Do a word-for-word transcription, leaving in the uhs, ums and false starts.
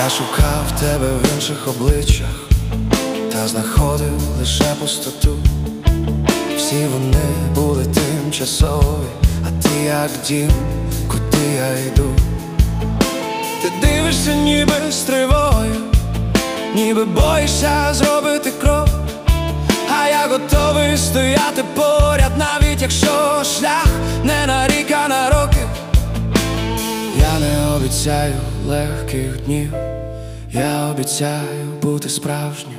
шукав тебе в інших обличчях, та знаходив лише пустоту. Всі вони були тимчасові, а ти як дім, куди я йду. Ти дивишся ніби з тривогою, ніби боїшся зробити крок, а я готовий стояти поряд, навіть якщо шлях не на рік, а на роки. Я не обіцяю легких днів, я обіцяю бути справжнім.